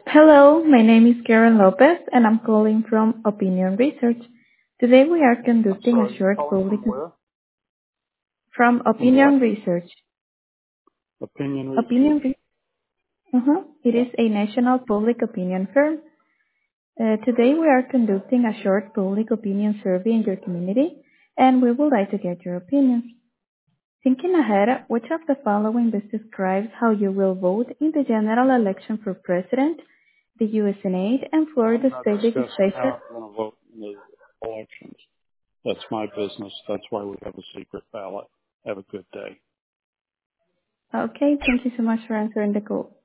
Hello, my name is Karen Lopez, and I'm calling from Opinion Research. Today we are I'm conducting sorry, a you're short calling public from where? from From Opinion what? Research. Opinion Research? Opinion Re- It is a national public opinion firm. Today we are conducting a short public opinion survey in your community, and we would like to get your opinions. Thinking ahead, which of the following best describes how you will vote in the general election for president, the U.S. Senate, and I'm Florida not State discussing Legislature? how I'm going to vote in the elections. That's my business. That's why we have a secret ballot. Have a good day. Okay, thank you so much for answering the call.